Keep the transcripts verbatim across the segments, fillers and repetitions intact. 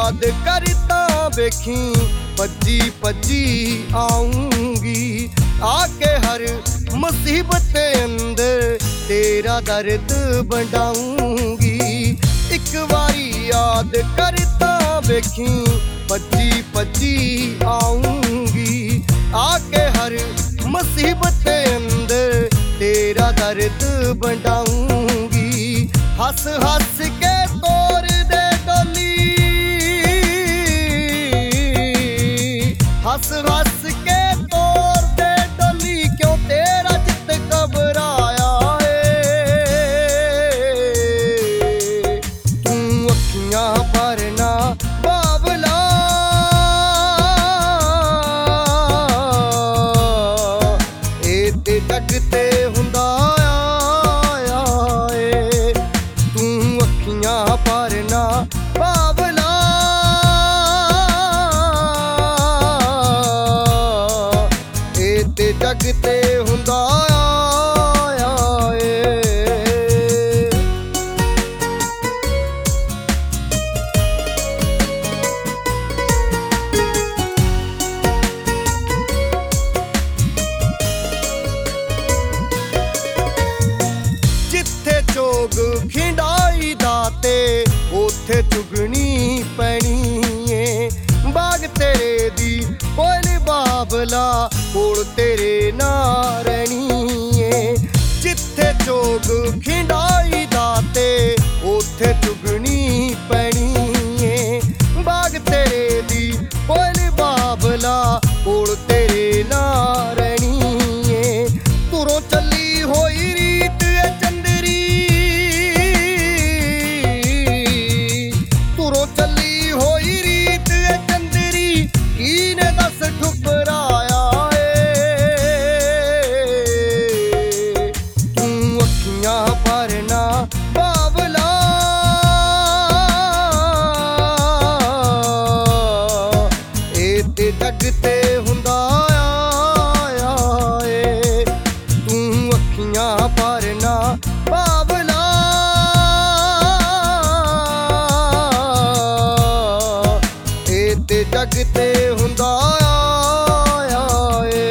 याद करता वेखी भज्जी भज्जी आऊंगी आके हर मुसीबत अंदर तेरा दर्द बंटाऊंगी। एक बारी याद करता वेखी भज्जी भज्जी आऊंगी आके हर मुसीबत अंदर तेरा दर्द बंटाऊंगी। हस हस के तोर दे डोली, हस हस के तोर दे डोली, क्यों तेरा चित घबराया है। तू अखियां भरना बावला, ए ते जग ते हुंदा भरना बावला, ए ते जग ते हुंदा जिथे चोग खिंडाई दाते उथे चुगनी पैनी है। बाग तेरे दी कोयल बाबला कोल तेरे ना रहनी है। जिथे चोग खिंडाई दाते उथे चुगनी पैनी है। बाग तेरे दी कोयल बाबला कोल तेरे ना रहनी है। तुरों चली होई रीत चंदरी, तुरों चली होई रीत चंदरी, कीने दस ठुकराया है। तू अखियां भरना बावला, ए ते जग ते हुंदा है। तू अखियां भरना बावला, ए ते जग ते हुंदा है।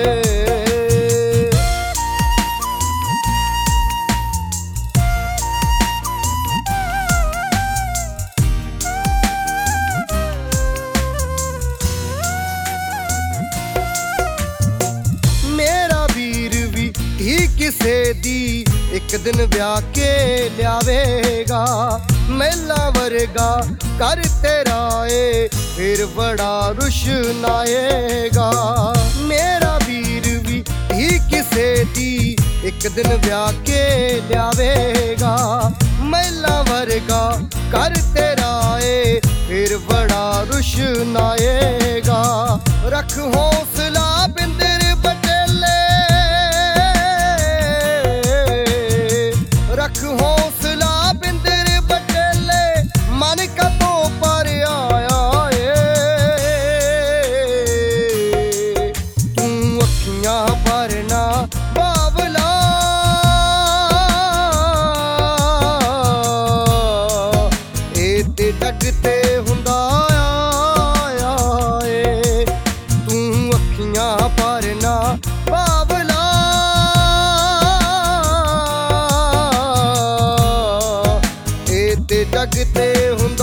मेरा वीर भी ठीक किसे दी एक दिन ब्याह के लियावेगा। मेला वर्गा कर तेरा ए फिर बड़ा रुशनाएगा। मेरा वीर भी ठीक किसे दी एक दिन ब्याह के लियावेगा। मेला वर्गा कर तेरा ए फिर बड़ा रुशनाएगा। रख हौसला बिंदर बटेले, रख हौसला बिंदर बटेले, मन कदों पर आया है। तू अखियां भरना बावला, ए ते जग ते हुंदा है। तू अखियां भरना बावला, ए ते जग ते हुंदा